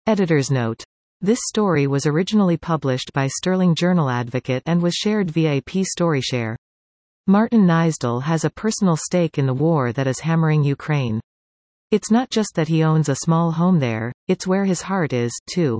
Editor's note. This story was originally published by Sterling Journal Advocate and was shared via AP StoryShare. Martin Nysdal has a personal stake in the war that is hammering Ukraine. It's not just that he owns a small home there, it's where his heart is, too.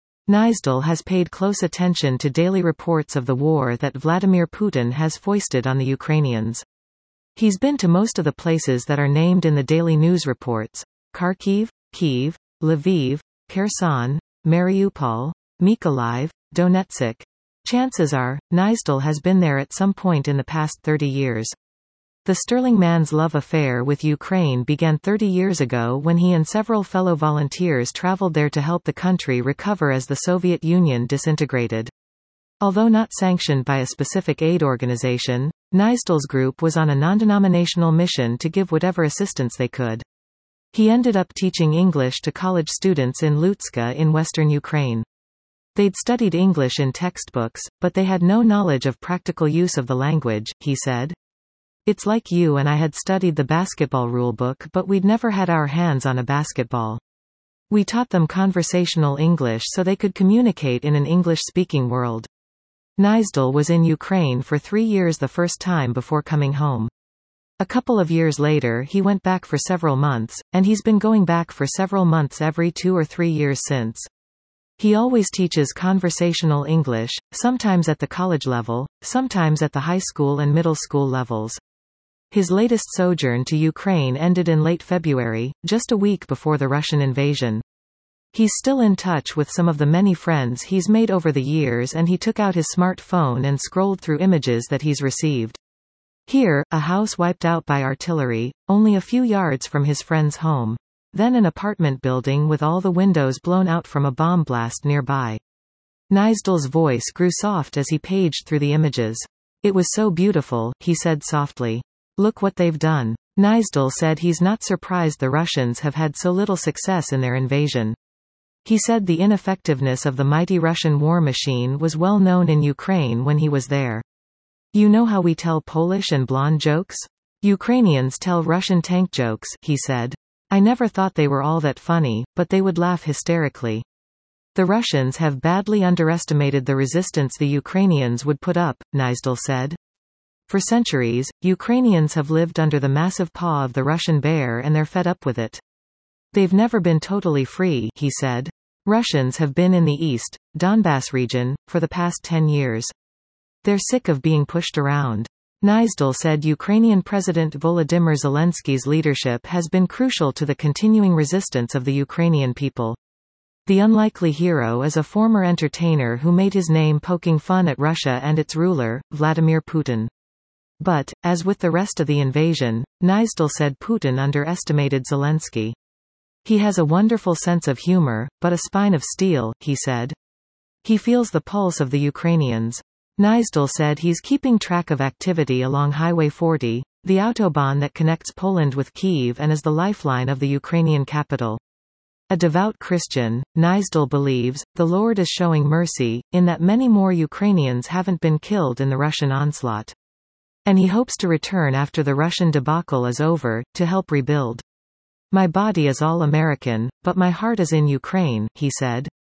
Nysdal has paid close attention to daily reports of the war that Vladimir Putin has foisted on the Ukrainians. He's been to most of the places that are named in the daily news reports: Kharkiv, Kyiv, Lviv, Kherson, Mariupol, Mykolaiv, Donetsk. Chances are, Nysdal has been there at some point in the past 30 years. The sterling man's love affair with Ukraine began 30 years ago when he and several fellow volunteers traveled there to help the country recover as the Soviet Union disintegrated. Although not sanctioned by a specific aid organization, Nysdal's group was on a non-denominational mission to give whatever assistance they could. He ended up teaching English to college students in Lutska in western Ukraine. They'd studied English in textbooks, but they had no knowledge of practical use of the language, he said. It's like you and I had studied the basketball rulebook, but we'd never had our hands on a basketball. We taught them conversational English so they could communicate in an English-speaking world. Nysdal was in Ukraine for 3 years the first time before coming home. A couple of years later he went back for several months, and he's been going back for several months every 2 or 3 years since. He always teaches conversational English, sometimes at the college level, sometimes at the high school and middle school levels. His latest sojourn to Ukraine ended in late February, just a week before the Russian invasion. He's still in touch with some of the many friends he's made over the years, and he took out his smartphone and scrolled through images that he's received. Here, a house wiped out by artillery, only a few yards from his friend's home. Then an apartment building with all the windows blown out from a bomb blast nearby. Nysdal's voice grew soft as he paged through the images. It was so beautiful, he said softly. Look what they've done. Nysdal said he's not surprised the Russians have had so little success in their invasion. He said the ineffectiveness of the mighty Russian war machine was well known in Ukraine when he was there. You know how we tell Polish and blonde jokes? Ukrainians tell Russian tank jokes, he said. I never thought they were all that funny, but they would laugh hysterically. The Russians have badly underestimated the resistance the Ukrainians would put up, Nysdal said. For centuries, Ukrainians have lived under the massive paw of the Russian bear and they're fed up with it. They've never been totally free, he said. Russians have been in the East, Donbass region, for the past 10 years. They're sick of being pushed around. Nysdal said Ukrainian President Volodymyr Zelensky's leadership has been crucial to the continuing resistance of the Ukrainian people. The unlikely hero is a former entertainer who made his name poking fun at Russia and its ruler, Vladimir Putin. But, as with the rest of the invasion, Nysdal said Putin underestimated Zelensky. He has a wonderful sense of humor, but a spine of steel, he said. He feels the pulse of the Ukrainians. Nysdal said he's keeping track of activity along Highway 40, the autobahn that connects Poland with Kyiv and is the lifeline of the Ukrainian capital. A devout Christian, Nysdal believes, the Lord is showing mercy, in that many more Ukrainians haven't been killed in the Russian onslaught. And he hopes to return after the Russian debacle is over, to help rebuild. My body is all American, but my heart is in Ukraine, he said.